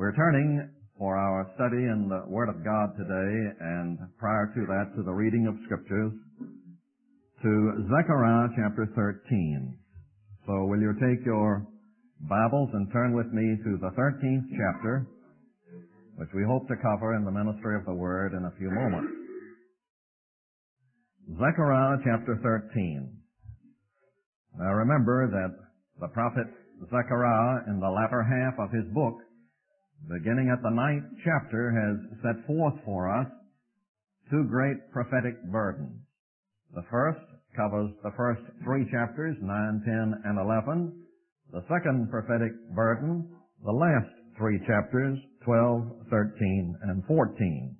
We're turning for our study in the Word of God today, and prior to that, to the reading of Scriptures, to Zechariah chapter 13. So will you take your Bibles and turn with me to the 13th chapter, which we hope to cover in the ministry of the Word in a few moments. Zechariah chapter 13. Now remember that the prophet Zechariah, in the latter half of his book, beginning at the 9th chapter, has set forth for us two great prophetic burdens. The first covers the first three chapters, 9, 10, and 11. The second prophetic burden, the last three chapters, 12, 13, and 14.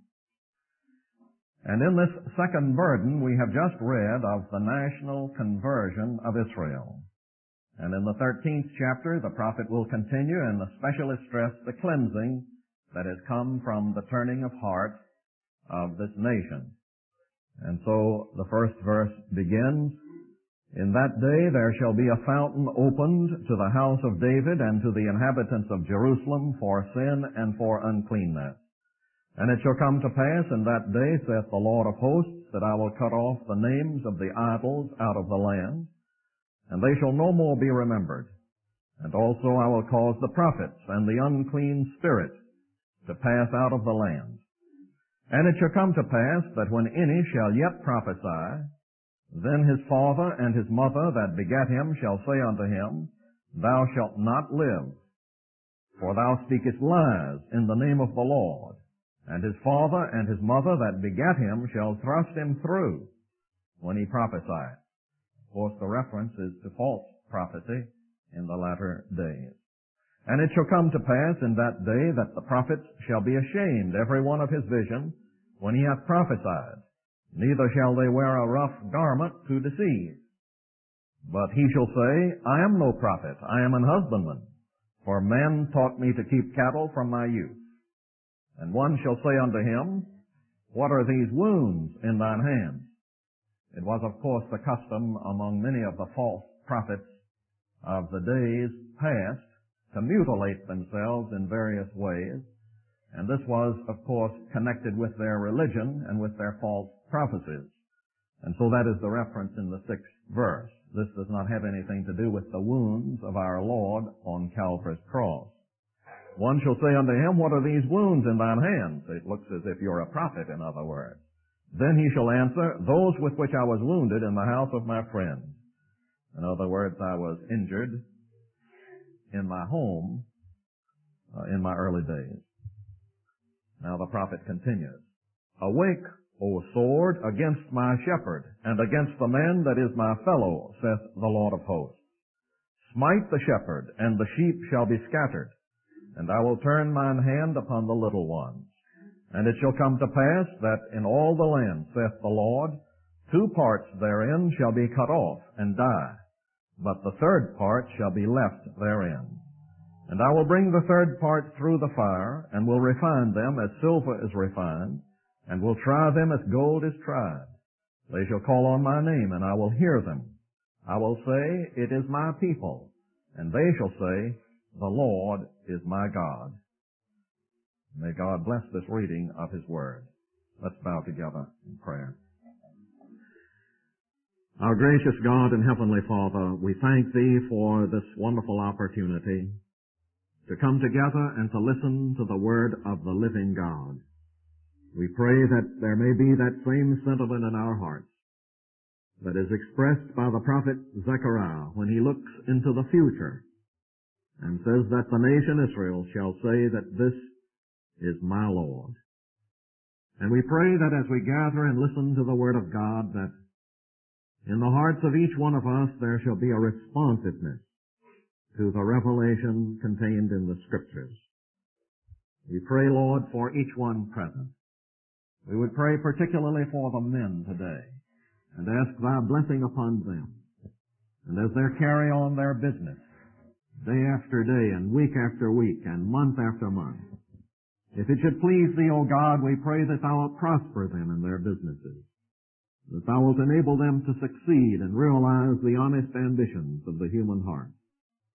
And in this second burden, we have just read of the national conversion of Israel. And in the 13th chapter, the prophet will continue and especially stress the cleansing that has come from the turning of heart of this nation. And so the first verse begins, "In that day there shall be a fountain opened to the house of David and to the inhabitants of Jerusalem for sin and for uncleanness. And it shall come to pass in that day, saith the Lord of hosts, that I will cut off the names of the idols out of the land, and they shall no more be remembered. And also I will cause the prophets and the unclean spirit to pass out of the land. And it shall come to pass that when any shall yet prophesy, then his father and his mother that begat him shall say unto him, Thou shalt not live, for thou speakest lies in the name of the Lord. And his father and his mother that begat him shall thrust him through when he prophesieth." Of course, the reference is to false prophecy in the latter days. "And it shall come to pass in that day that the prophets shall be ashamed, every one of his vision, when he hath prophesied. Neither shall they wear a rough garment to deceive. But he shall say, I am no prophet, I am an husbandman, for men taught me to keep cattle from my youth. And one shall say unto him, What are these wounds in thine hands?" It was, of course, the custom among many of the false prophets of the days past to mutilate themselves in various ways, and this was, of course, connected with their religion and with their false prophecies. And so that is the reference in the 6th verse. This does not have anything to do with the wounds of our Lord on Calvary's cross. "One shall say unto him, What are these wounds in thine hands?" It looks as if you're a prophet, in other words. "Then he shall answer, Those with which I was wounded in the house of my friend." In other words, I was injured in my home in my early days. Now the prophet continues, "Awake, O sword, against my shepherd, and against the man that is my fellow, saith the Lord of hosts. Smite the shepherd, and the sheep shall be scattered, and I will turn mine hand upon the little ones. And it shall come to pass that in all the land, saith the Lord, 2 parts therein shall be cut off and die, but the third part shall be left therein. And I will bring the third part through the fire, and will refine them as silver is refined, and will try them as gold is tried. They shall call on my name, and I will hear them. I will say, It is my people, and they shall say, The Lord is my God." May God bless this reading of His Word. Let's bow together in prayer. Our gracious God and Heavenly Father, we thank Thee for this wonderful opportunity to come together and to listen to the Word of the living God. We pray that there may be that same sentiment in our hearts that is expressed by the prophet Zechariah when he looks into the future and says that the nation Israel shall say that this is my Lord. And we pray that as we gather and listen to the Word of God, that in the hearts of each one of us there shall be a responsiveness to the revelation contained in the Scriptures. We pray, Lord, for each one present. We would pray particularly for the men today and ask Thy blessing upon them. And as they carry on their business, day after day and week after week and month after month, if it should please Thee, O God, we pray that Thou wilt prosper them in their businesses, that Thou wilt enable them to succeed and realize the honest ambitions of the human heart.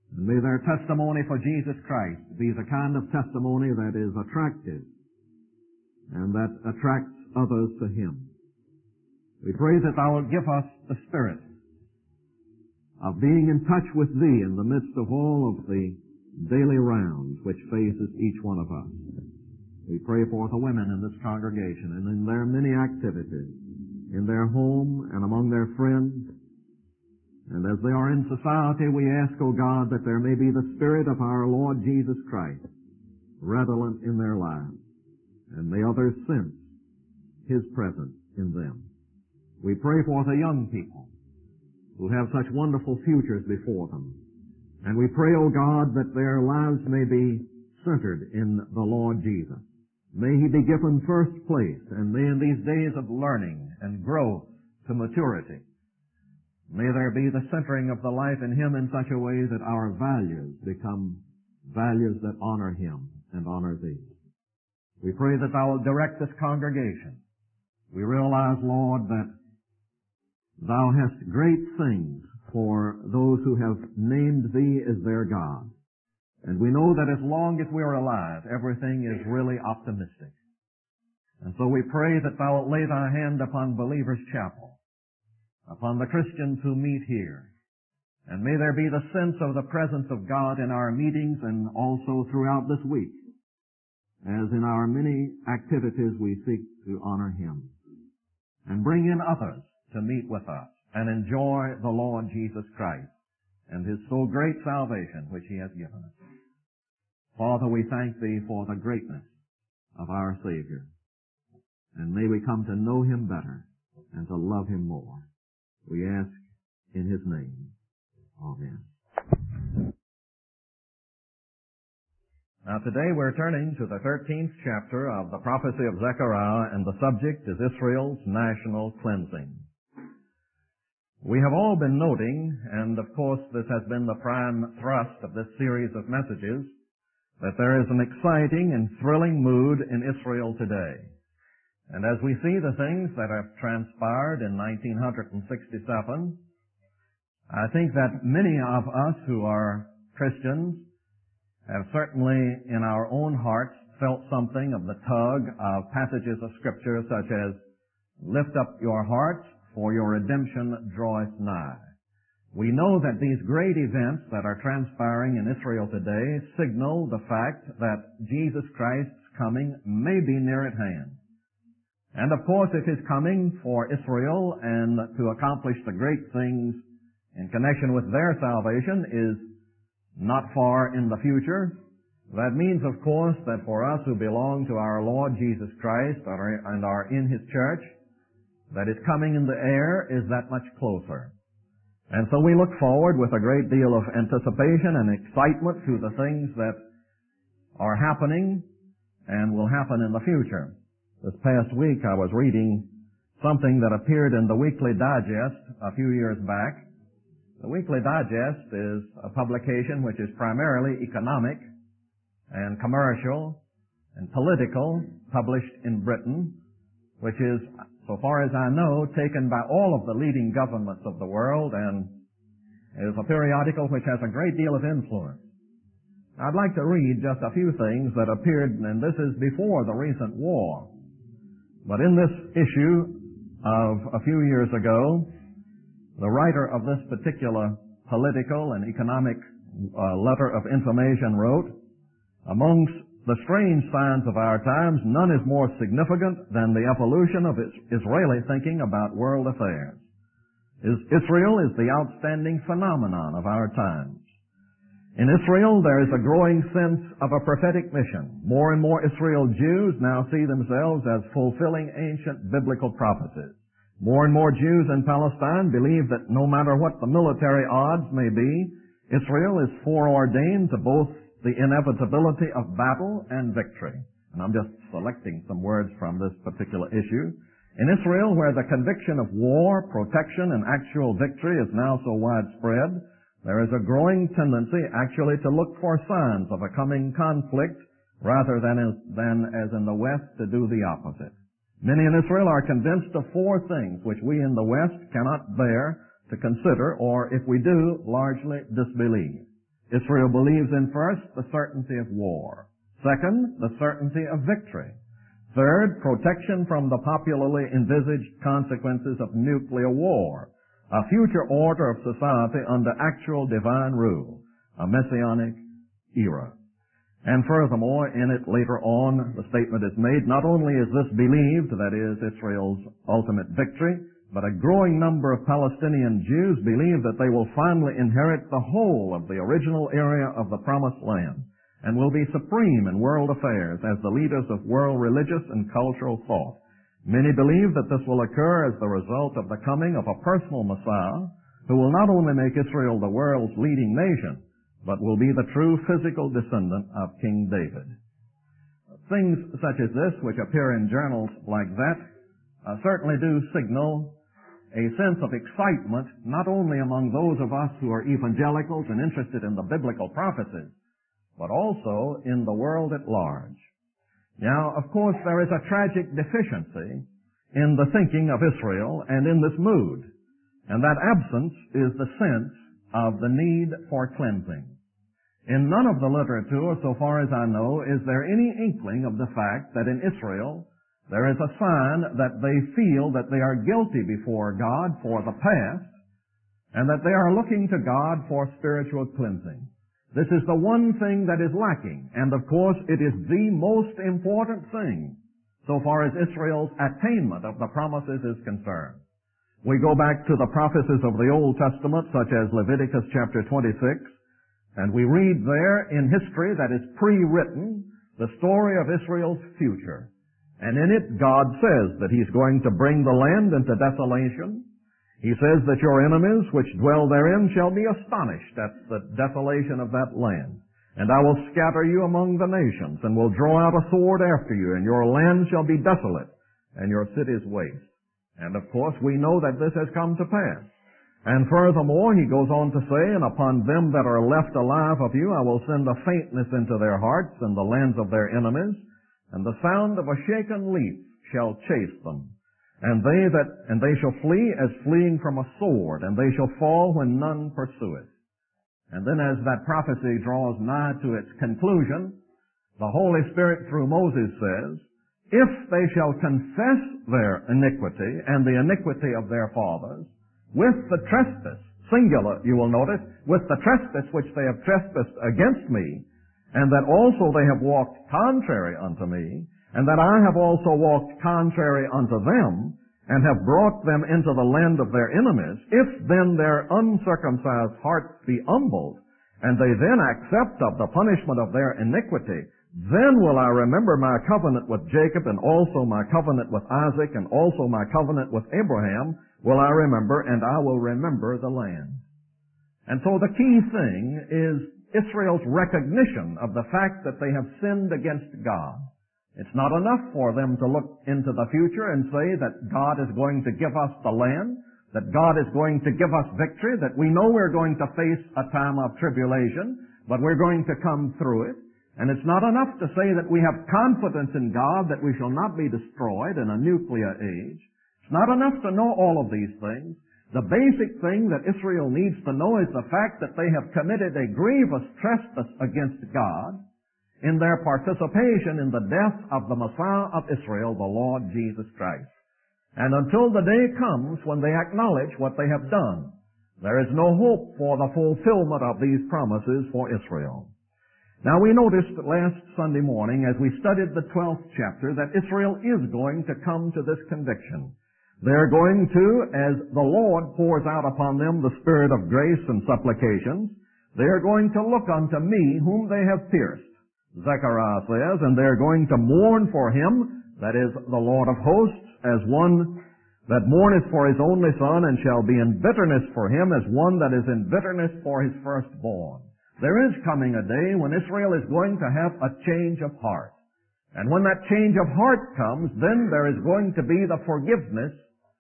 And may their testimony for Jesus Christ be the kind of testimony that is attractive and that attracts others to Him. We pray that Thou wilt give us the spirit of being in touch with Thee in the midst of all of the daily rounds which faces each one of us. We pray for the women in this congregation and in their many activities, in their home and among their friends. And as they are in society, we ask, O God, that there may be the Spirit of our Lord Jesus Christ redolent in their lives, and may others sense His presence in them. We pray for the young people who have such wonderful futures before them. And we pray, O God, that their lives may be centered in the Lord Jesus. May He be given first place, and may in these days of learning and growth to maturity, may there be the centering of the life in Him in such a way that our values become values that honor Him and honor Thee. We pray that Thou wilt direct this congregation. We realize, Lord, that Thou hast great things for those who have named Thee as their God. And we know that as long as we are alive, everything is really optimistic. And so we pray that Thou wilt lay Thy hand upon Believers' Chapel, upon the Christians who meet here. And may there be the sense of the presence of God in our meetings and also throughout this week, as in our many activities we seek to honor Him and bring in others to meet with us and enjoy the Lord Jesus Christ and His so great salvation which He has given us. Father, we thank Thee for the greatness of our Savior, and may we come to know Him better and to love Him more. We ask in His name. Amen. Now today we're turning to the 13th chapter of the prophecy of Zechariah, and the subject is Israel's national cleansing. We have all been noting, and of course this has been the prime thrust of this series of messages, that there is an exciting and thrilling mood in Israel today. And as we see the things that have transpired in 1967, I think that many of us who are Christians have certainly in our own hearts felt something of the tug of passages of Scripture such as, "Lift up your hearts, for your redemption draweth nigh." We know that these great events that are transpiring in Israel today signal the fact that Jesus Christ's coming may be near at hand. And of course, if His coming for Israel and to accomplish the great things in connection with their salvation is not far in the future, that means, of course, that for us who belong to our Lord Jesus Christ and are in His church, that His coming in the air is that much closer. And so we look forward with a great deal of anticipation and excitement to the things that are happening and will happen in the future. This past week I was reading something that appeared in the Weekly Digest a few years back. The Weekly Digest is a publication which is primarily economic and commercial and political, published in Britain, which is, so far as I know, taken by all of the leading governments of the world, and is a periodical which has a great deal of influence. I'd like to read just a few things that appeared, and this is before the recent war. But in this issue of a few years ago, the writer of this particular political and economic letter of information wrote, "Amongst the strange signs of our times, none is more significant than the evolution of Israeli thinking about world affairs. Israel is the outstanding phenomenon of our times. In Israel, there is a growing sense of a prophetic mission. More and more Israel Jews now see themselves as fulfilling ancient biblical prophecies. More and more Jews in Palestine believe that no matter what the military odds may be, Israel is foreordained to both the inevitability of battle and victory." And I'm just selecting some words from this particular issue. In Israel, where the conviction of war, protection, and actual victory is now so widespread, there is a growing tendency actually to look for signs of a coming conflict rather than as in the West to do the opposite. Many in Israel are convinced of four things which we in the West cannot bear to consider, or if we do, largely disbelieve. Israel believes in, first, the certainty of war. Second, the certainty of victory. Third, protection from the popularly envisaged consequences of nuclear war, a future order of society under actual divine rule, a messianic era. And furthermore, in it later on, the statement is made, not only is this believed, that is, Israel's ultimate victory, but a growing number of Palestinian Jews believe that they will finally inherit the whole of the original area of the Promised Land and will be supreme in world affairs as the leaders of world religious and cultural thought. Many believe that this will occur as the result of the coming of a personal Messiah who will not only make Israel the world's leading nation, but will be the true physical descendant of King David. Things such as this, which appear in journals like that, certainly do signal a sense of excitement, not only among those of us who are evangelicals and interested in the biblical prophecies, but also in the world at large. Now, of course, there is a tragic deficiency in the thinking of Israel and in this mood, and that absence is the sense of the need for cleansing. In none of the literature, so far as I know, is there any inkling of the fact that in Israel there is a sign that they feel that they are guilty before God for the past, and that they are looking to God for spiritual cleansing. This is the one thing that is lacking, and of course it is the most important thing so far as Israel's attainment of the promises is concerned. We go back to the prophecies of the Old Testament, such as Leviticus chapter 26, and we read there in history that is pre-written the story of Israel's future. And in it, God says that He's going to bring the land into desolation. He says that your enemies which dwell therein shall be astonished at the desolation of that land. And I will scatter you among the nations, and will draw out a sword after you, and your land shall be desolate, and your cities waste. And of course, we know that this has come to pass. And furthermore, He goes on to say, and upon them that are left alive of you, I will send a faintness into their hearts in the lands of their enemies, and the sound of a shaken leaf shall chase them. And they shall flee as fleeing from a sword, and they shall fall when none pursueth. And then as that prophecy draws nigh to its conclusion, the Holy Spirit through Moses says, if they shall confess their iniquity and the iniquity of their fathers, with the trespass, singular, you will notice, with the trespass which they have trespassed against me, and that also they have walked contrary unto me, and that I have also walked contrary unto them, and have brought them into the land of their enemies, if then their uncircumcised hearts be humbled, and they then accept of the punishment of their iniquity, then will I remember my covenant with Jacob, and also my covenant with Isaac, and also my covenant with Abraham will I remember, and I will remember the land. And so the key thing is Israel's recognition of the fact that they have sinned against God. It's not enough for them to look into the future and say that God is going to give us the land, that God is going to give us victory, that we know we're going to face a time of tribulation, but we're going to come through it. And it's not enough to say that we have confidence in God that we shall not be destroyed in a nuclear age. It's not enough to know all of these things. The basic thing that Israel needs to know is the fact that they have committed a grievous trespass against God in their participation in the death of the Messiah of Israel, the Lord Jesus Christ. And until the day comes when they acknowledge what they have done, there is no hope for the fulfillment of these promises for Israel. Now we noticed last Sunday morning as we studied the 12th chapter that Israel is going to come to this conviction. They're going to, as the Lord pours out upon them the spirit of grace and supplications, they're going to look unto me whom they have pierced, Zechariah says, and they're going to mourn for him, that is, the Lord of hosts, as one that mourneth for his only son, and shall be in bitterness for him as one that is in bitterness for his firstborn. There is coming a day when Israel is going to have a change of heart. And when that change of heart comes, then there is going to be the forgiveness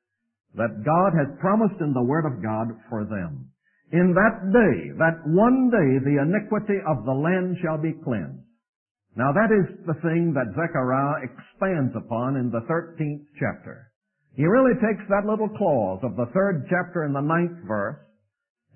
that God has promised in the Word of God for them. In that day, that one day, the iniquity of the land shall be cleansed. Now that is the thing that Zechariah expands upon in the 13th chapter. He really takes that little clause of the 3rd chapter and the 9th verse,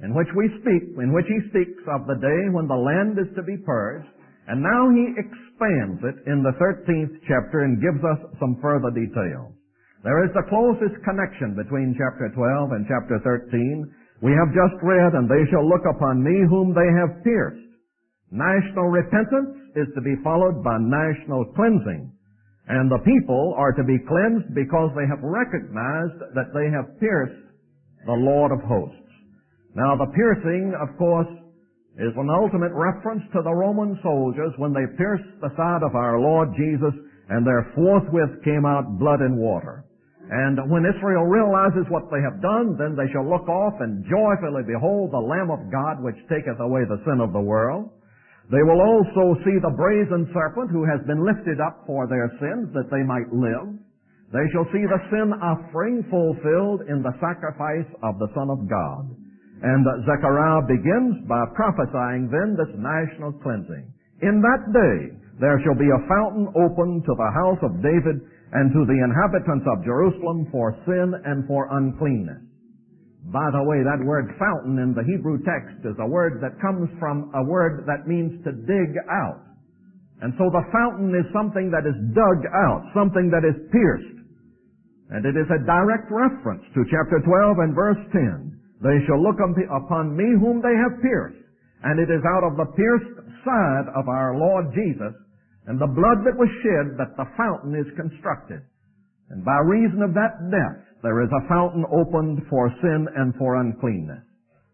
in which he speaks of the day when the land is to be purged, and now he expands it in the 13th chapter and gives us some further details. There is the closest connection between chapter 12 and chapter 13. We have just read, and they shall look upon me whom they have pierced. National repentance is to be followed by national cleansing. And the people are to be cleansed because they have recognized that they have pierced the Lord of hosts. Now the piercing, of course, is an ultimate reference to the Roman soldiers when they pierced the side of our Lord Jesus, and there forthwith came out blood and water. And when Israel realizes what they have done, then they shall look off and joyfully behold the Lamb of God which taketh away the sin of the world. They will also see the brazen serpent who has been lifted up for their sins that they might live. They shall see the sin offering fulfilled in the sacrifice of the Son of God. And Zechariah begins by prophesying then this national cleansing. In that day there shall be a fountain opened to the house of David and to the inhabitants of Jerusalem for sin and for uncleanness. By the way, that word fountain in the Hebrew text is a word that comes from a word that means to dig out. And so the fountain is something that is dug out, something that is pierced. And it is a direct reference to chapter 12 and verse 10. They shall look upon me whom they have pierced. And it is out of the pierced side of our Lord Jesus and the blood that was shed that the fountain is constructed. And by reason of that death, there is a fountain opened for sin and for uncleanness.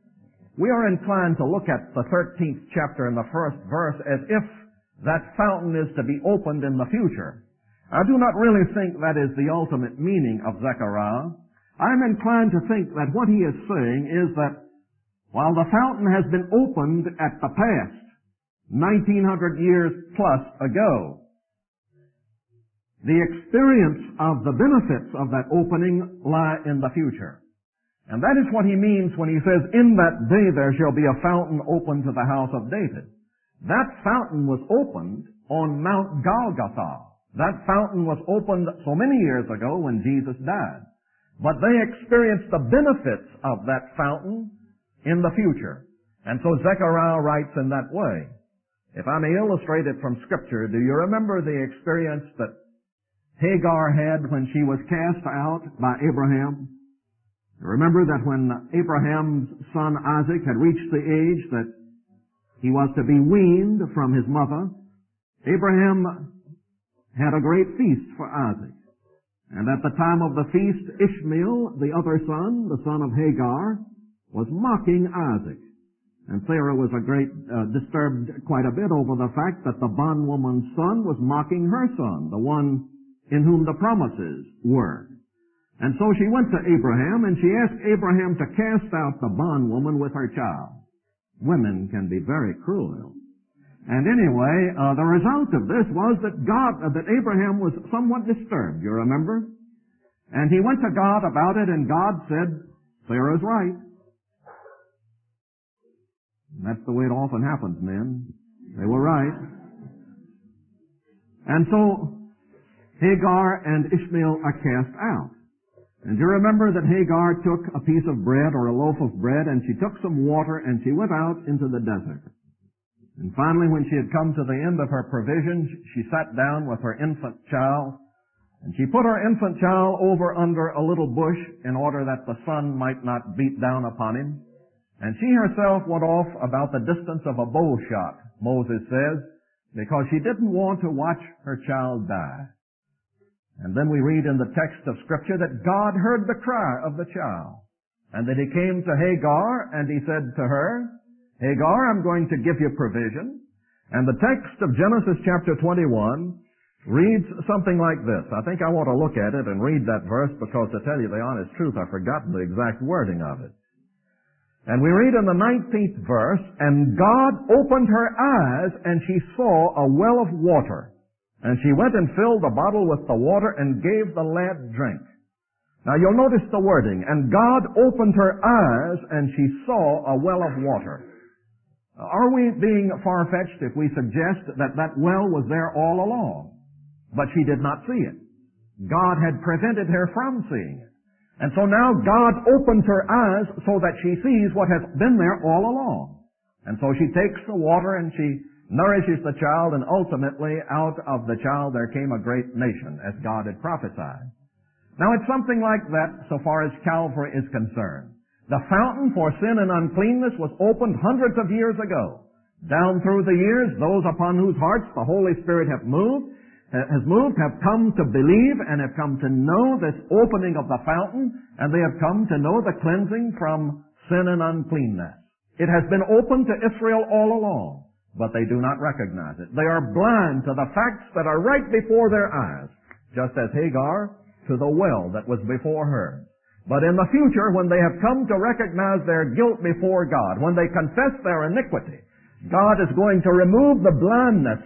We are inclined to look at the 13th chapter and the first verse as if that fountain is to be opened in the future. I do not really think that is the ultimate meaning of Zechariah. I'm inclined to think that what he is saying is that while the fountain has been opened at the past, 1900 years plus ago, the experience of the benefits of that opening lie in the future. And that is what he means when he says, in that day there shall be a fountain opened to the house of David. That fountain was opened on Mount Golgotha. That fountain was opened so many years ago when Jesus died. But they experienced the benefits of that fountain in the future. And so Zechariah writes in that way. If I may illustrate it from Scripture, do you remember the experience that Hagar had when she was cast out by Abraham? Remember that when Abraham's son Isaac had reached the age that he was to be weaned from his mother, Abraham had a great feast for Isaac. And at the time of the feast, Ishmael, the other son, the son of Hagar, was mocking Isaac. And Sarah was disturbed quite a bit over the fact that the bondwoman's son was mocking her son, the one in whom the promises were. And so she went to Abraham, and she asked Abraham to cast out the bondwoman with her child. Women can be very cruel. And anyway, the result of this was that Abraham was somewhat disturbed, you remember? And he went to God about it, and God said, Sarah's right. And that's the way it often happens, men. They were right. And so Hagar and Ishmael are cast out. And you remember that Hagar took a piece of bread or a loaf of bread, and she took some water, and she went out into the desert. And finally, when she had come to the end of her provisions, she sat down with her infant child, and she put her infant child over under a little bush in order that the sun might not beat down upon him. And she herself went off about the distance of a bow shot, Moses says, because she didn't want to watch her child die. And then we read in the text of Scripture that God heard the cry of the child, and that he came to Hagar, and he said to her, Hagar, I'm going to give you provision. And the text of Genesis chapter 21 reads something like this. I think I want to look at it and read that verse because, to tell you the honest truth, I've forgotten the exact wording of it. And we read in the 19th verse, and God opened her eyes, and she saw a well of water. And she went and filled the bottle with the water and gave the lad drink. Now you'll notice the wording, and God opened her eyes, and she saw a well of water. Are we being far-fetched if we suggest that that well was there all along? But she did not see it. God had prevented her from seeing it. And so now God opens her eyes so that she sees what has been there all along. And so she takes the water and she nourishes the child, and ultimately out of the child there came a great nation, as God had prophesied. Now it's something like that so far as Calvary is concerned. The fountain for sin and uncleanness was opened hundreds of years ago. Down through the years, those upon whose hearts the Holy Spirit has moved, have come to believe and have come to know this opening of the fountain, and they have come to know the cleansing from sin and uncleanness. It has been open to Israel all along, but they do not recognize it. They are blind to the facts that are right before their eyes, just as Hagar to the well that was before her. But in the future, when they have come to recognize their guilt before God, when they confess their iniquity, God is going to remove the blindness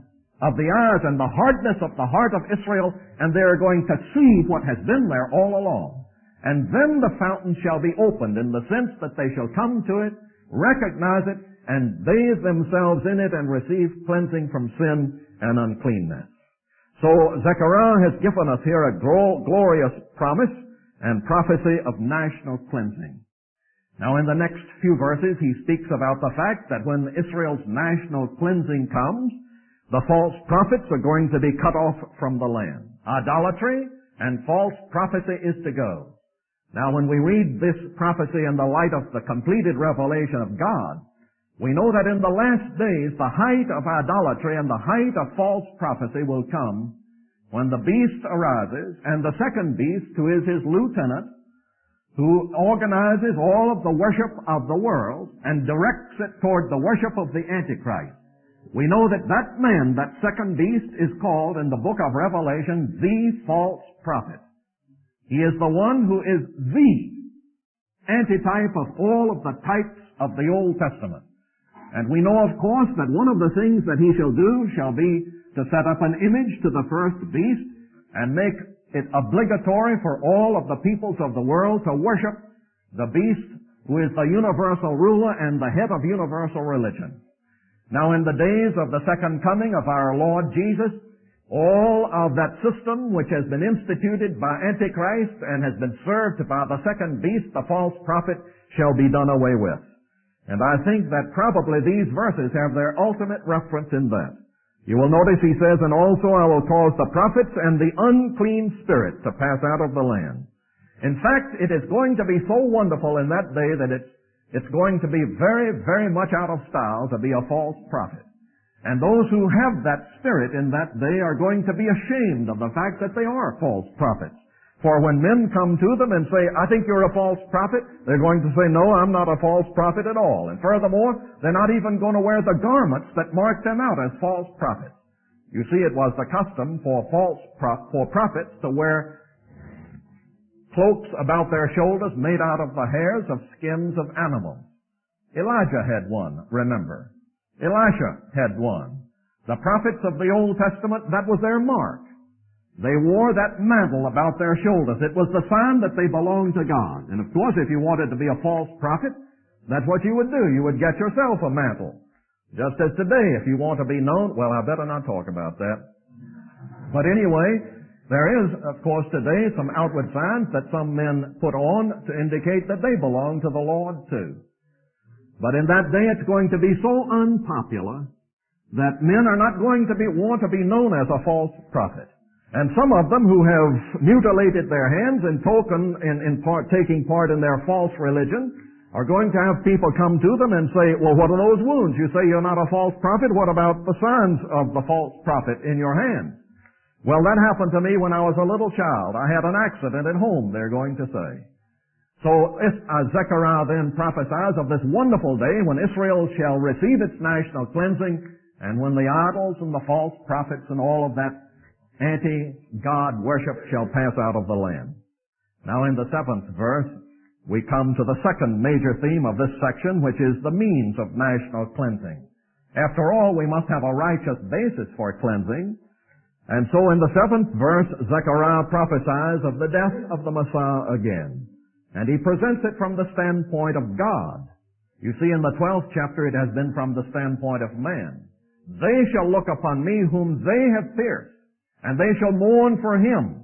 of the eyes and the hardness of the heart of Israel, and they are going to see what has been there all along. And then the fountain shall be opened in the sense that they shall come to it, recognize it, and bathe themselves in it and receive cleansing from sin and uncleanness. So Zechariah has given us here a glorious promise and prophecy of national cleansing. Now in the next few verses he speaks about the fact that when Israel's national cleansing comes, the false prophets are going to be cut off from the land. Idolatry and false prophecy is to go. Now when we read this prophecy in the light of the completed revelation of God, we know that in the last days the height of idolatry and the height of false prophecy will come when the beast arises, and the second beast, who is his lieutenant, who organizes all of the worship of the world and directs it toward the worship of the Antichrist. We know that that man, that second beast, is called in the book of Revelation the false prophet. He is the one who is the antitype of all of the types of the Old Testament. And we know, of course, that one of the things that he shall do shall be to set up an image to the first beast and make it obligatory for all of the peoples of the world to worship the beast who is the universal ruler and the head of universal religion. Now in the days of the second coming of our Lord Jesus, all of that system which has been instituted by Antichrist and has been served by the second beast, the false prophet, shall be done away with. And I think that probably these verses have their ultimate reference in that. You will notice he says, and also I will cause the prophets and the unclean spirit to pass out of the land. In fact, it is going to be so wonderful in that day that it's going to be very, very much out of style to be a false prophet. And those who have that spirit in that day are going to be ashamed of the fact that they are false prophets. For when men come to them and say, I think you're a false prophet, they're going to say, no, I'm not a false prophet at all. And furthermore, they're not even going to wear the garments that mark them out as false prophets. You see, it was the custom for prophets to wear cloaks about their shoulders made out of the hairs of skins of animals. Elijah had one, remember. Elisha had one. The prophets of the Old Testament, that was their mark. They wore that mantle about their shoulders. It was the sign that they belonged to God. And of course, if you wanted to be a false prophet, that's what you would do. You would get yourself a mantle. Just as today, if you want to be known, well, I better not talk about that. But anyway, there is, of course, today some outward signs that some men put on to indicate that they belong to the Lord too. But in that day, it's going to be so unpopular that men are not going to want to be known as a false prophet. And some of them who have mutilated their hands in token, taking part in their false religion, are going to have people come to them and say, well, what are those wounds? You say you're not a false prophet. What about the signs of the false prophet in your hands? Well, that happened to me when I was a little child. I had an accident at home, they're going to say. So Zechariah then prophesies of this wonderful day when Israel shall receive its national cleansing, and when the idols and the false prophets and all of that anti-God worship shall pass out of the land. Now in the 7th verse, we come to the second major theme of this section, which is the means of national cleansing. After all, we must have a righteous basis for cleansing. And so in the 7th verse, Zechariah prophesies of the death of the Messiah again. And he presents it from the standpoint of God. You see, in the 12th chapter, it has been from the standpoint of man. They shall look upon me whom they have pierced, and they shall mourn for him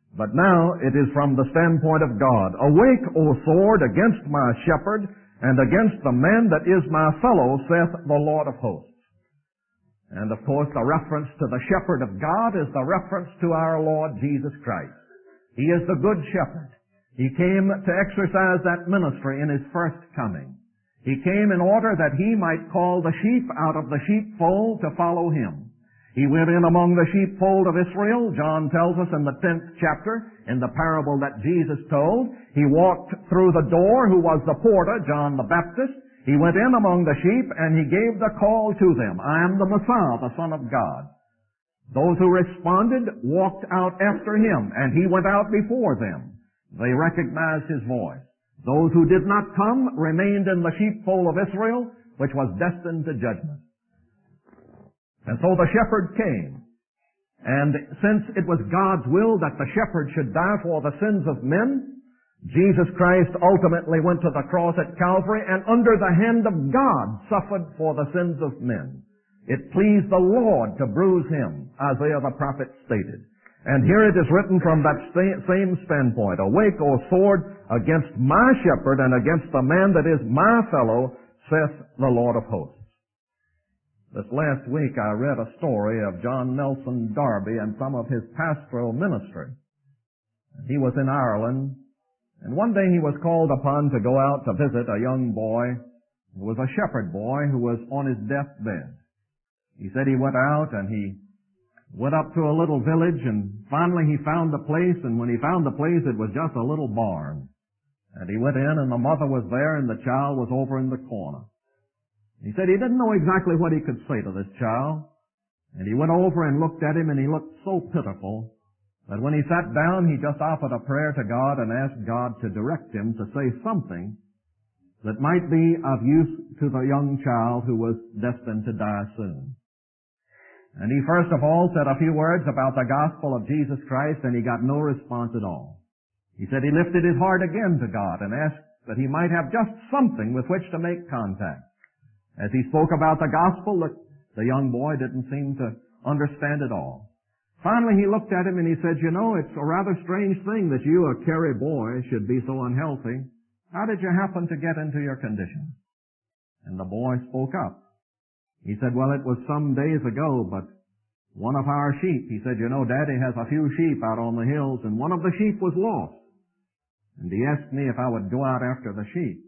But now it is from the standpoint of God. Awake, O sword, against my shepherd, and against the man that is my fellow, saith the Lord of hosts. And of course, the reference to the shepherd of God is the reference to our Lord Jesus Christ. He is the good shepherd. He came to exercise that ministry in His first coming. He came in order that He might call the sheep out of the sheepfold to follow Him. He went in among the sheepfold of Israel. John tells us in the 10th chapter, in the parable that Jesus told, He walked through the door, who was the porter, John the Baptist. He went in among the sheep, and He gave the call to them, I am the Messiah, the Son of God. Those who responded walked out after Him, and He went out before them. They recognized His voice. Those who did not come remained in the sheepfold of Israel, which was destined to judgment. And so the shepherd came. And since it was God's will that the shepherd should die for the sins of men, Jesus Christ ultimately went to the cross at Calvary and under the hand of God suffered for the sins of men. It pleased the Lord to bruise Him, Isaiah the prophet stated. And here it is written from that same standpoint, Awake, O sword, against my shepherd and against the man that is my fellow, saith the Lord of hosts. This last week I read a story of John Nelson Darby and some of his pastoral ministry. He was in Ireland, and one day he was called upon to go out to visit a young boy who was a shepherd boy who was on his deathbed. He said he went out and he went up to a little village, and finally he found the place, and when he found the place it was just a little barn. And he went in and the mother was there and the child was over in the corner. He said he didn't know exactly what he could say to this child. And he went over and looked at him, and he looked so pitiful that when he sat down, he just offered a prayer to God and asked God to direct him to say something that might be of use to the young child who was destined to die soon. And he first of all said a few words about the gospel of Jesus Christ, and he got no response at all. He said he lifted his heart again to God and asked that he might have just something with which to make contact. As he spoke about the gospel, the young boy didn't seem to understand at all. Finally, he looked at him and he said, You know, it's a rather strange thing that you, a Kerry boy, should be so unhealthy. How did you happen to get into your condition? And the boy spoke up. He said, Well, it was some days ago, but one of our sheep, he said, You know, Daddy has a few sheep out on the hills, and one of the sheep was lost. And he asked me if I would go out after the sheep.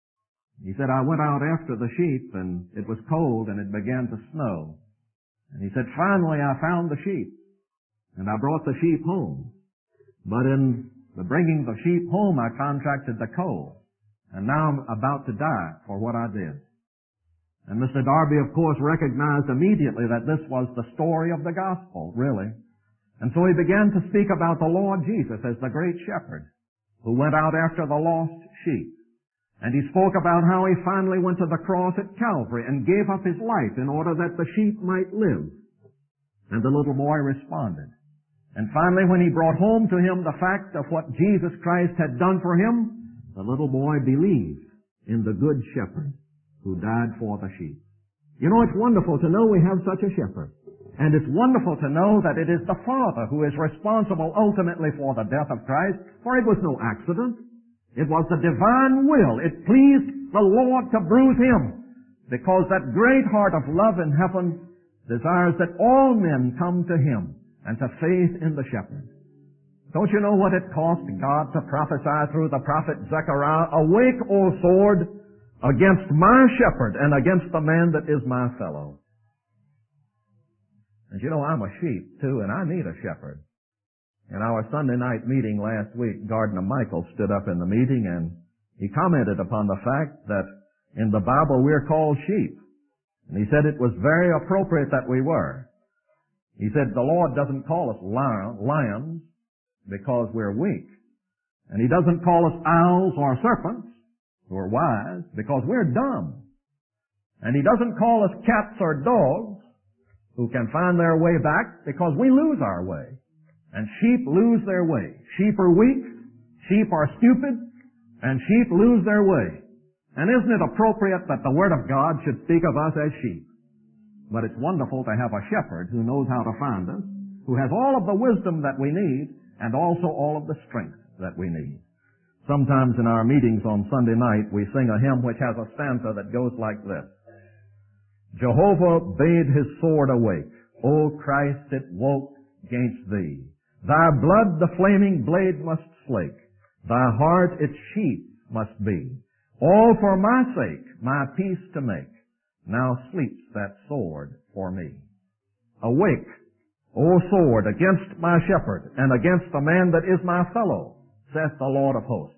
He said, I went out after the sheep, and it was cold, and it began to snow. And he said, finally I found the sheep, and I brought the sheep home. But in the bringing the sheep home, I contracted the cold, and now I'm about to die for what I did. And Mr. Darby, of course, recognized immediately that this was the story of the gospel, really. And so he began to speak about the Lord Jesus as the great shepherd who went out after the lost sheep. And he spoke about how he finally went to the cross at Calvary and gave up his life in order that the sheep might live. And the little boy responded. And finally, when he brought home to him the fact of what Jesus Christ had done for him, the little boy believed in the good shepherd who died for the sheep. You know, it's wonderful to know we have such a shepherd. And it's wonderful to know that it is the Father who is responsible ultimately for the death of Christ, for it was no accident. It was the divine will. It pleased the Lord to bruise Him, because that great heart of love in heaven desires that all men come to Him and to faith in the shepherd. Don't you know what it cost God to prophesy through the prophet Zechariah, Awake, O sword, against my shepherd and against the man that is my fellow. And you know, I'm a sheep too, and I need a shepherd. In our Sunday night meeting last week, Gardner Michael stood up in the meeting and he commented upon the fact that in the Bible we're called sheep. And he said it was very appropriate that we were. He said the Lord doesn't call us lions because we're weak. And He doesn't call us owls or serpents who are wise because we're dumb. And He doesn't call us cats or dogs who can find their way back because we lose our way. And sheep lose their way. Sheep are weak, sheep are stupid, and sheep lose their way. And isn't it appropriate that the Word of God should speak of us as sheep? But it's wonderful to have a shepherd who knows how to find us, who has all of the wisdom that we need, and also all of the strength that we need. Sometimes in our meetings on Sunday night, we sing a hymn which has a stanza that goes like this. Jehovah bade his sword awake. O Christ, it woke 'gainst thee. Thy blood the flaming blade must slake. Thy heart its sheath must be. All for my sake, my peace to make. Now sleeps that sword for me. Awake, O sword, against my shepherd, and against the man that is my fellow, saith the Lord of hosts.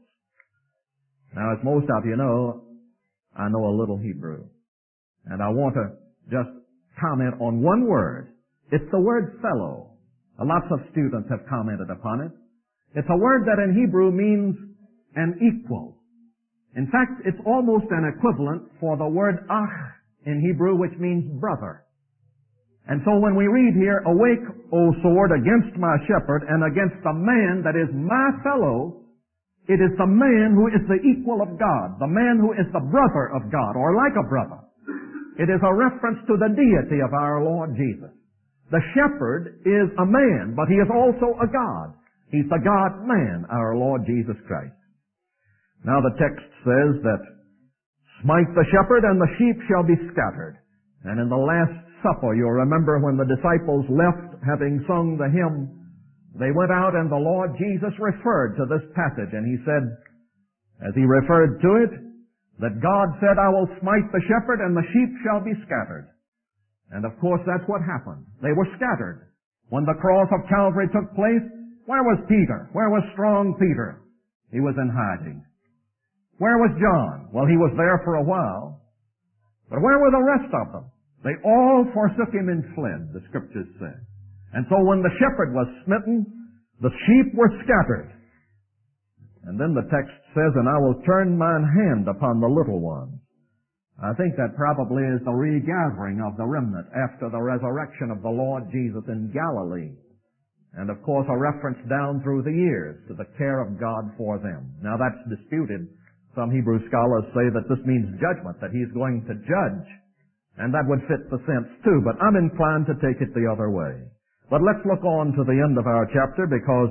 Now, as most of you know, I know a little Hebrew. And I want to just comment on one word. It's the word fellow. Lots of students have commented upon it. It's a word that in Hebrew means an equal. In fact, it's almost an equivalent for the word ach in Hebrew, which means brother. And so when we read here, awake, O sword, against my shepherd and against the man that is my fellow, it is the man who is the equal of God, the man who is the brother of God, or like a brother. It is a reference to the deity of our Lord Jesus. The shepherd is a man, but he is also a God. He's the God-man, our Lord Jesus Christ. Now the text says that, smite the shepherd and the sheep shall be scattered. And in the Last Supper, you'll remember when the disciples left, having sung the hymn, they went out and the Lord Jesus referred to this passage, and he said, as he referred to it, that God said, I will smite the shepherd and the sheep shall be scattered. And of course that's what happened. They were scattered. When the cross of Calvary took place, where was Peter? Where was strong Peter? He was in hiding. Where was John? Well, he was there for a while. But where were the rest of them? They all forsook him and fled, the Scriptures say. And so when the shepherd was smitten, the sheep were scattered. And then the text says, and I will turn mine hand upon the little ones. I think that probably is the regathering of the remnant after the resurrection of the Lord Jesus in Galilee. And of course a reference down through the years to the care of God for them. Now that's disputed. Some Hebrew scholars say that this means judgment, that he's going to judge. And that would fit the sense too, but I'm inclined to take it the other way. But let's look on to the end of our chapter, because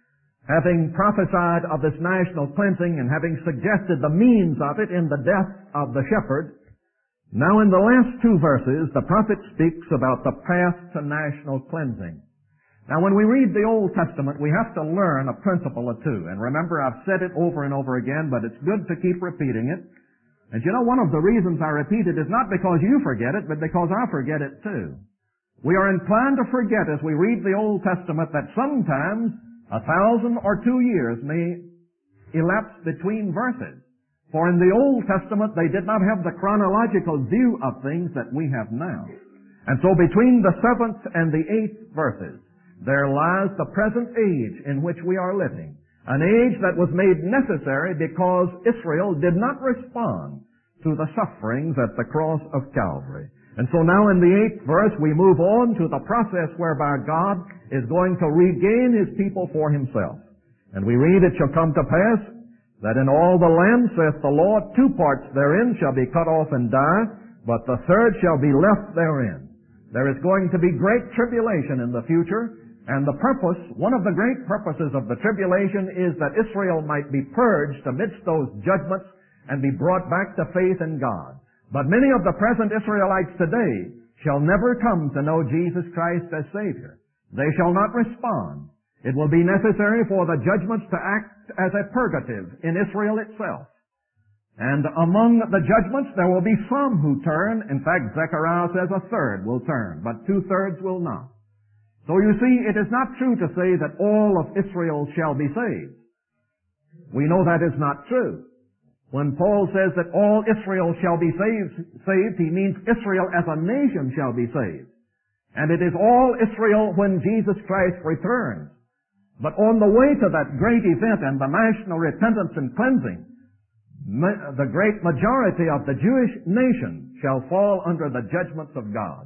having prophesied of this national cleansing and having suggested the means of it in the death of the shepherd, now in the last two verses, the prophet speaks about the path to national cleansing. Now when we read the Old Testament, we have to learn a principle or two. And remember, I've said it over and over again, but it's good to keep repeating it. And you know, one of the reasons I repeat it is not because you forget it, but because I forget it too. We are inclined to forget as we read the Old Testament that sometimes 1,000 or 2 years may elapse between verses. For in the Old Testament, they did not have the chronological view of things that we have now. And so between the 7th and the 8th verses, there lies the present age in which we are living. An age that was made necessary because Israel did not respond to the sufferings at the cross of Calvary. And so now in the 8th verse, we move on to the process whereby God is going to regain His people for Himself. And we read, it shall come to pass that in all the land, saith the Lord, 2 parts therein shall be cut off and die, but the third shall be left therein. There is going to be great tribulation in the future, and the purpose, one of the great purposes of the tribulation is that Israel might be purged amidst those judgments and be brought back to faith in God. But many of the present Israelites today shall never come to know Jesus Christ as Savior. They shall not respond. It will be necessary for the judgments to act as a purgative in Israel itself. And among the judgments, there will be some who turn. In fact, Zechariah says 1/3 will turn, but 2/3 will not. So you see, it is not true to say that all of Israel shall be saved. We know that is not true. When Paul says that all Israel shall be saved, he means Israel as a nation shall be saved. And it is all Israel when Jesus Christ returns. But on the way to that great event and the national repentance and cleansing, the great majority of the Jewish nation shall fall under the judgments of God.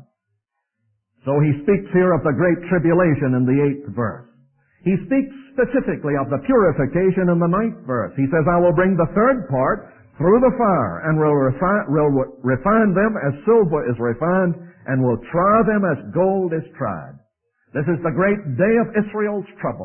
So he speaks here of the great tribulation in the 8th verse. He speaks specifically of the purification in the 9th verse. He says, I will bring the 3rd part through the fire and will refine them as silver is refined and will try them as gold is tried. This is the great day of Israel's trouble.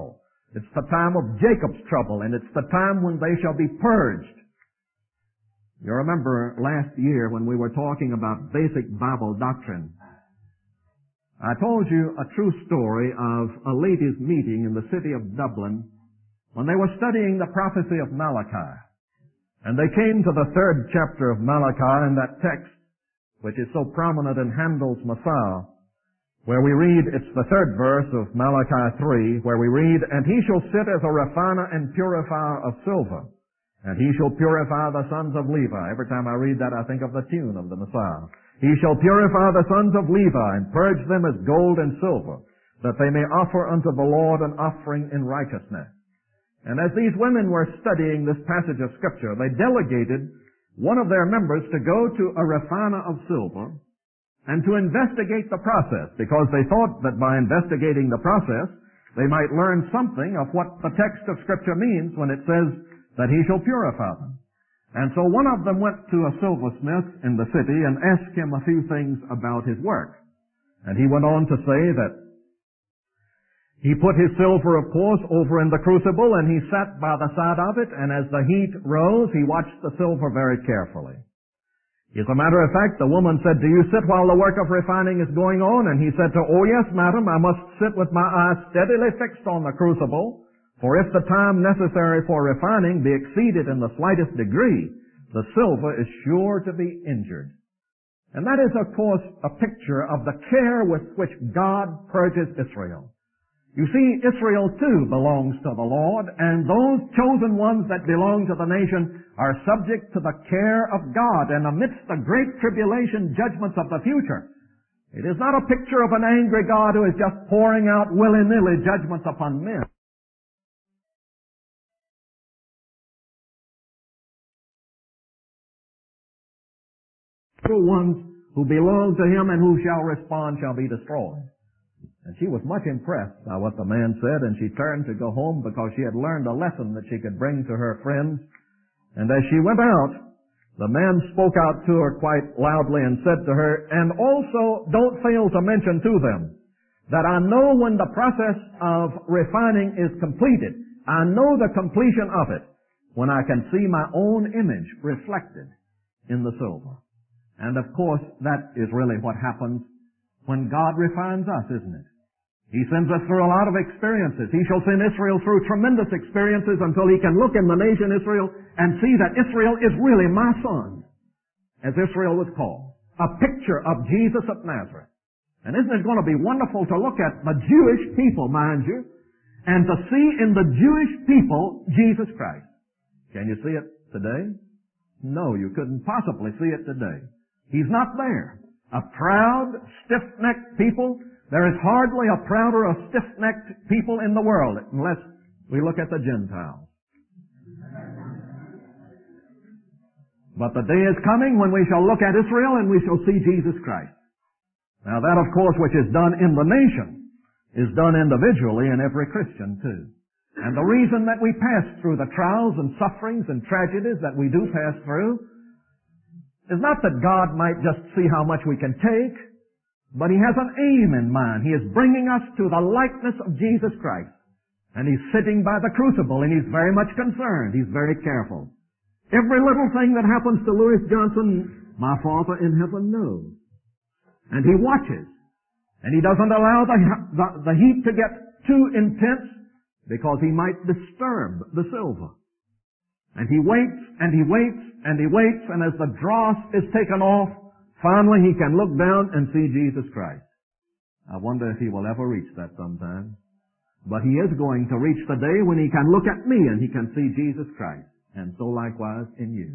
It's the time of Jacob's trouble, and it's the time when they shall be purged. You remember last year when we were talking about basic Bible doctrine, I told you a true story of a ladies' meeting in the city of Dublin when they were studying the prophecy of Malachi. And they came to the 3rd chapter of Malachi in that text, which is so prominent in Handel's Messiah, where we read, it's the 3rd verse of Malachi 3, where we read, "And he shall sit as a refiner and purifier of silver, and he shall purify the sons of Levi." Every time I read that, I think of the tune of the Messiah. "He shall purify the sons of Levi, and purge them as gold and silver, that they may offer unto the Lord an offering in righteousness." And as these women were studying this passage of Scripture, they delegated one of their members to go to a refiner of silver and to investigate the process, because they thought that by investigating the process, they might learn something of what the text of Scripture means when it says that he shall purify them. And so one of them went to a silversmith in the city and asked him a few things about his work. And he went on to say that he put his silver, of course, over in the crucible, and he sat by the side of it, and as the heat rose, he watched the silver very carefully. As a matter of fact, the woman said, "Do you sit while the work of refining is going on?" And he said to her, "Oh yes, madam, I must sit with my eyes steadily fixed on the crucible, for if the time necessary for refining be exceeded in the slightest degree, the silver is sure to be injured." And that is, of course, a picture of the care with which God purges Israel. You see, Israel too belongs to the Lord, and those chosen ones that belong to the nation are subject to the care of God, and amidst the great tribulation judgments of the future, it is not a picture of an angry God who is just pouring out willy-nilly judgments upon men. Ones who belong to him and who shall respond shall be destroyed. And she was much impressed by what the man said, and she turned to go home because she had learned a lesson that she could bring to her friends. And as she went out, the man spoke out to her quite loudly and said to her, "And also don't fail to mention to them that I know when the process of refining is completed, I know the completion of it when I can see my own image reflected in the silver." And of course, that is really what happens when God refines us, isn't it? He sends us through a lot of experiences. He shall send Israel through tremendous experiences until he can look in the nation Israel and see that Israel is really my son, as Israel was called. A picture of Jesus of Nazareth. And isn't it going to be wonderful to look at the Jewish people, mind you, and to see in the Jewish people Jesus Christ? Can you see it today? No, you couldn't possibly see it today. He's not there. A proud, stiff-necked people. There is hardly a prouder or stiff-necked people in the world, unless we look at the Gentiles. But the day is coming when we shall look at Israel and we shall see Jesus Christ. Now that, of course, which is done in the nation is done individually in every Christian too. And the reason that we pass through the trials and sufferings and tragedies that we do pass through is not that God might just see how much we can take, but He has an aim in mind. He is bringing us to the likeness of Jesus Christ. And He's sitting by the crucible, and He's very much concerned. He's very careful. Every little thing that happens to Louis Johnson, my Father in heaven knows. And He watches. And He doesn't allow the heat to get too intense because He might disturb the silver. And He waits, and He waits, and He waits, and as the dross is taken off, finally He can look down and see Jesus Christ. I wonder if He will ever reach that sometime. But He is going to reach the day when He can look at me and He can see Jesus Christ. And so likewise in you.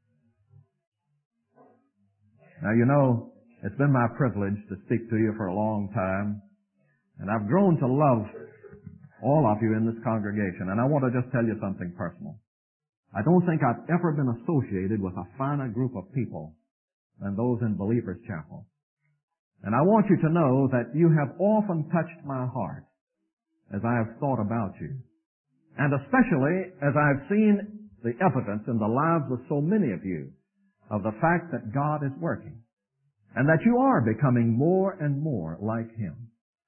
Now you know, it's been my privilege to speak to you for a long time. And I've grown to love all of you in this congregation. And I want to just tell you something personal. I don't think I've ever been associated with a finer group of people than those in Believers Chapel. And I want you to know that you have often touched my heart as I have thought about you. And especially as I've seen the evidence in the lives of so many of you of the fact that God is working and that you are becoming more and more like Him.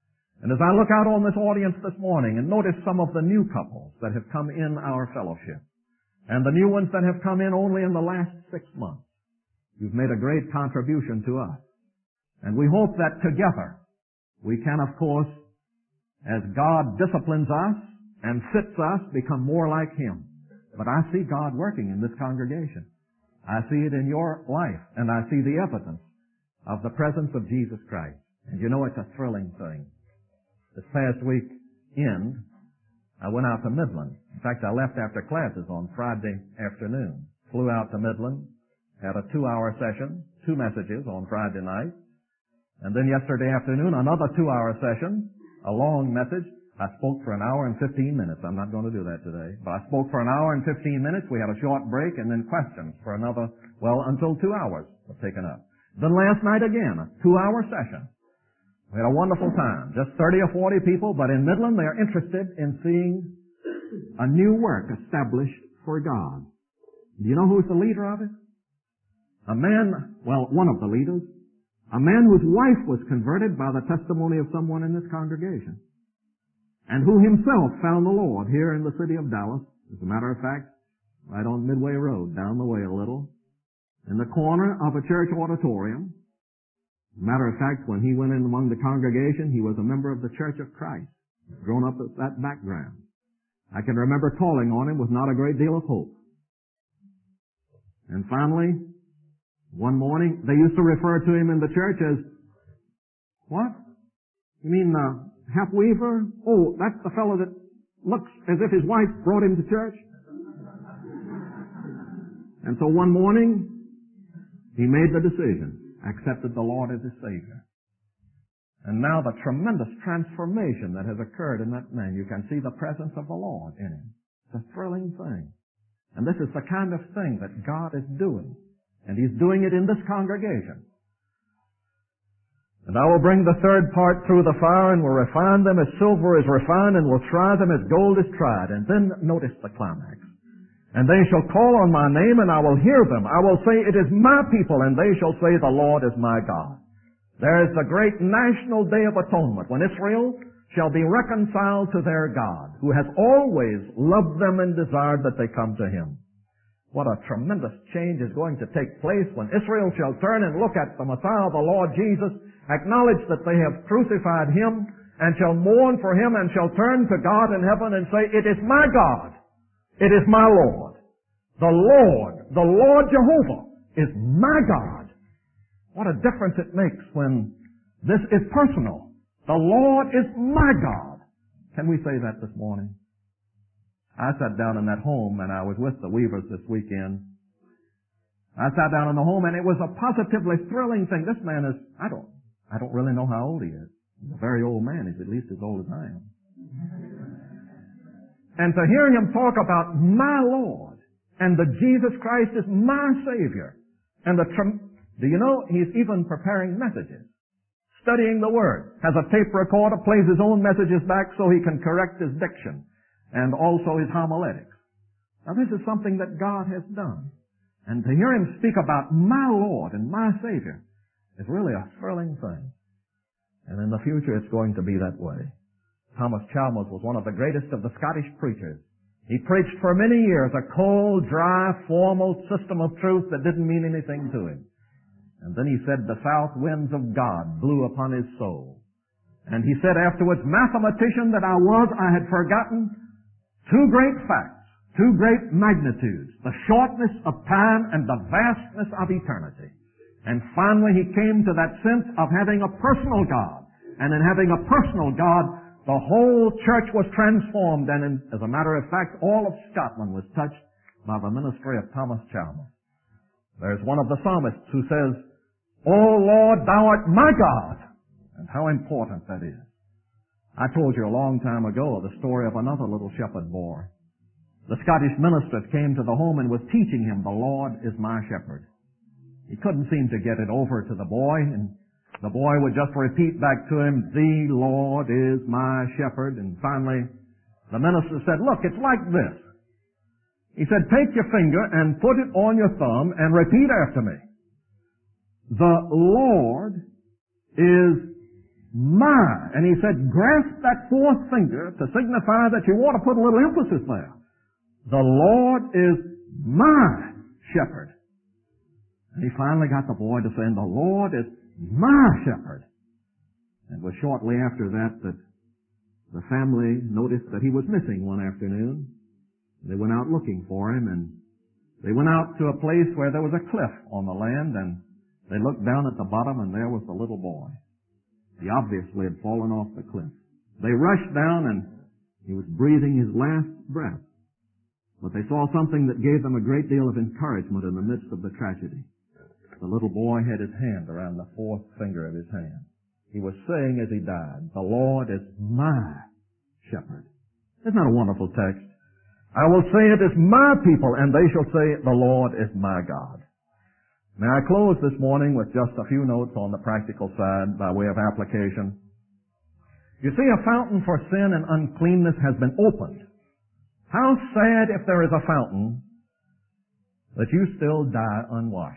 And as I look out on this audience this morning and notice some of the new couples that have come in our fellowship, and the new ones that have come in only in the last 6 months, you've made a great contribution to us. And we hope that together we can, of course, as God disciplines us and fits us, become more like Him. But I see God working in this congregation. I see it in your life, and I see the evidence of the presence of Jesus Christ. And you know, it's a thrilling thing. This past weekend, I went out to Midland. In fact, I left after classes on Friday afternoon. Flew out to Midland, had a 2-hour session, 2 messages on Friday night. And then yesterday afternoon, another 2-hour session, a long message. I spoke for 1 hour and 15 minutes. I'm not going to do that today. But I spoke for 1 hour and 15 minutes. We had a short break and then questions for another, until 2 hours were taken up. Then last night again, a 2-hour session. We had a wonderful time. Just 30 or 40 people, but in Midland they are interested in seeing a new work established for God. Do you know who's the leader of it? A man, one of the leaders, a man whose wife was converted by the testimony of someone in this congregation, and who himself found the Lord here in the city of Dallas. As a matter of fact, right on Midway Road, down the way a little, in the corner of a church auditorium. As a matter of fact, when he went in among the congregation, he was a member of the Church of Christ, grown up with that background. I can remember calling on him with not a great deal of hope. And finally, one morning, they used to refer to him in the church as, what? You mean half-weaver? Oh, that's the fellow that looks as if his wife brought him to church. And so one morning, he made the decision. Accepted the Lord as his Savior. And now the tremendous transformation that has occurred in that man, you can see the presence of the Lord in him. It's a thrilling thing. And this is the kind of thing that God is doing. And He's doing it in this congregation. And I will bring the third part through the fire and will refine them as silver is refined and will try them as gold is tried. And then notice the climax. And they shall call on my name, and I will hear them. I will say, it is my people, and they shall say, the Lord is my God. There is the great national day of atonement, when Israel shall be reconciled to their God, who has always loved them and desired that they come to Him. What a tremendous change is going to take place when Israel shall turn and look at the Messiah, the Lord Jesus, acknowledge that they have crucified Him, and shall mourn for Him, and shall turn to God in heaven and say, it is my God. It is my Lord. The Lord Jehovah is my God. What a difference it makes when this is personal. The Lord is my God. Can we say that this morning? I sat down in that home and I was with the Weavers this weekend. I sat down in the home and it was a positively thrilling thing. This man is, I don't really know how old he is. He's a very old man. He's at least as old as I am. And to hear him talk about my Lord and that Jesus Christ is my Savior. And do you know, he's even preparing messages, studying the Word, has a tape recorder, plays his own messages back so he can correct his diction and also his homiletics. Now this is something that God has done. And to hear him speak about my Lord and my Savior is really a thrilling thing. And in the future it's going to be that way. Thomas Chalmers was one of the greatest of the Scottish preachers. He preached for many years a cold, dry, formal system of truth that didn't mean anything to him. And then he said, the south winds of God blew upon his soul. And he said afterwards, mathematician that I was, I had forgotten 2 great facts, 2 great magnitudes, the shortness of time and the vastness of eternity. And finally he came to that sense of having a personal God. And in having a personal God, the whole church was transformed, and as a matter of fact, all of Scotland was touched by the ministry of Thomas Chalmers. There's one of the psalmists who says, O Lord, Thou art my God. And how important that is. I told you a long time ago the story of another little shepherd boy. The Scottish minister came to the home and was teaching him, the Lord is my shepherd. He couldn't seem to get it over to the boy, and the boy would just repeat back to him, the Lord is my shepherd. And finally, the minister said, look, it's like this. He said, take your finger and put it on your thumb and repeat after me. The Lord is my. And he said, grasp that fourth finger to signify that you want to put a little emphasis there. The Lord is my shepherd. And he finally got the boy to say, the Lord is my shepherd. And it was shortly after that that the family noticed that he was missing one afternoon. They went out looking for him, and they went out to a place where there was a cliff on the land, and they looked down at the bottom, and there was the little boy. He obviously had fallen off the cliff. They rushed down, and he was breathing his last breath. But they saw something that gave them a great deal of encouragement in the midst of the tragedy. The little boy had his hand around the fourth finger of his hand. He was saying as he died, the Lord is my shepherd. Isn't that a wonderful text? I will say it is my people, and they shall say, the Lord is my God. May I close this morning with just a few notes on the practical side by way of application. You see, a fountain for sin and uncleanness has been opened. How sad if there is a fountain that you still die unwashed.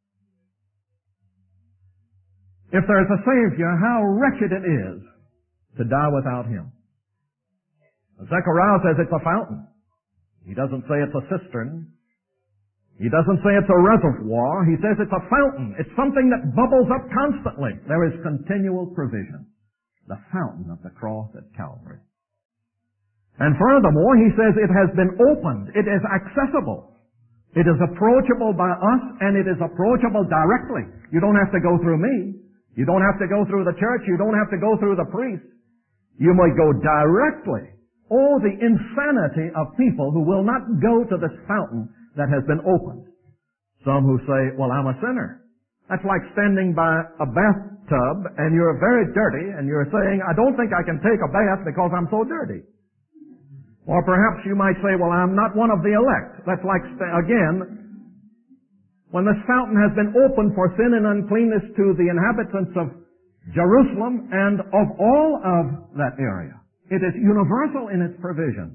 If there is a Savior, how wretched it is to die without Him. Zechariah says it's a fountain. He doesn't say it's a cistern. He doesn't say it's a reservoir. He says it's a fountain. It's something that bubbles up constantly. There is continual provision. The fountain of the cross at Calvary. And furthermore, he says it has been opened. It is accessible. It is approachable by us, and it is approachable directly. You don't have to go through me. You don't have to go through the church. You don't have to go through the priest. You might go directly. Oh, the insanity of people who will not go to this fountain that has been opened. Some who say, well, I'm a sinner. That's like standing by a bathtub and you're very dirty and you're saying, I don't think I can take a bath because I'm so dirty. Or perhaps you might say, well, I'm not one of the elect. That's like, again, when this fountain has been opened for sin and uncleanness to the inhabitants of Jerusalem and of all of that area. It is universal in its provision.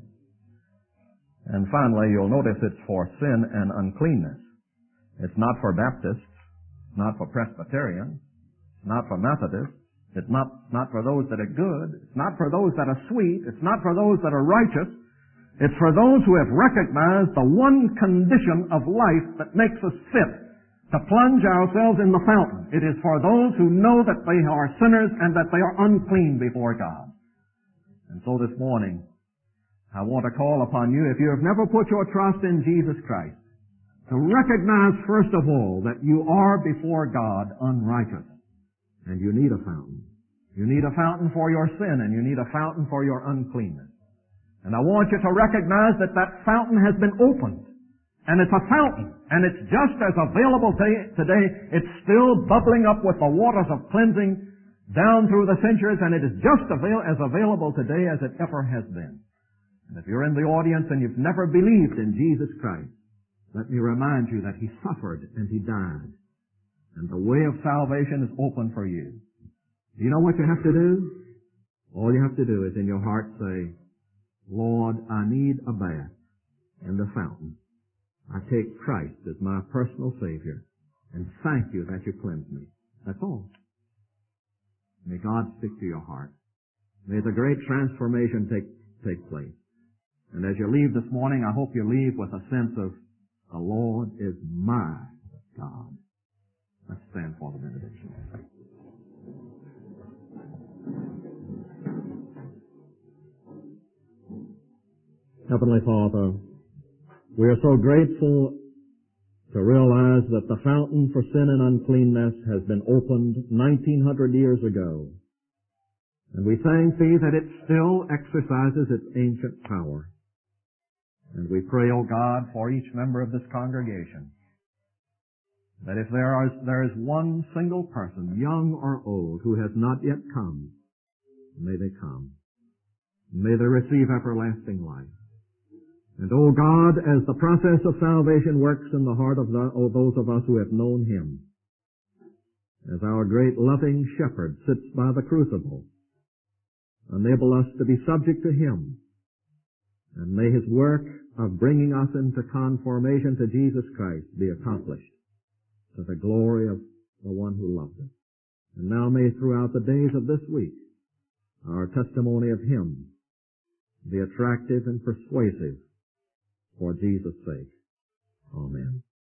And finally, you'll notice it's for sin and uncleanness. It's not for Baptists, not for Presbyterians, not for Methodists. It's not for those that are good. It's not for those that are sweet. It's not for those that are righteous. It's for those who have recognized the one condition of life that makes us fit to plunge ourselves in the fountain. It is for those who know that they are sinners and that they are unclean before God. And so this morning, I want to call upon you, if you have never put your trust in Jesus Christ, to recognize first of all that you are before God unrighteous. And you need a fountain. You need a fountain for your sin, and you need a fountain for your uncleanness. And I want you to recognize that that fountain has been opened. And it's a fountain. And it's just as available today. It's still bubbling up with the waters of cleansing down through the centuries, and it is just as available today as it ever has been. And if you're in the audience and you've never believed in Jesus Christ, let me remind you that He suffered and He died. And the way of salvation is open for you. Do you know what you have to do? All you have to do is in your heart say, Lord, I need a bath in the fountain. I take Christ as my personal Savior, and thank you that you cleanse me. That's all. May God stick to your heart. May the great transformation take place. And as you leave this morning, I hope you leave with a sense of, the Lord is my God. Let's stand for the benediction. Heavenly Father, we are so grateful to realize that the fountain for sin and uncleanness has been opened 1900 years ago. And we thank Thee that it still exercises its ancient power. And we pray, O God, for each member of this congregation, that if there is one single person, young or old, who has not yet come, may they come. May they receive everlasting life. And, O God, as the process of salvation works in the heart of those of us who have known Him, as our great loving shepherd sits by the crucible, enable us to be subject to Him, and may His work of bringing us into conformation to Jesus Christ be accomplished to the glory of the one who loved us. And now may throughout the days of this week our testimony of Him be attractive and persuasive for Jesus' sake. Amen.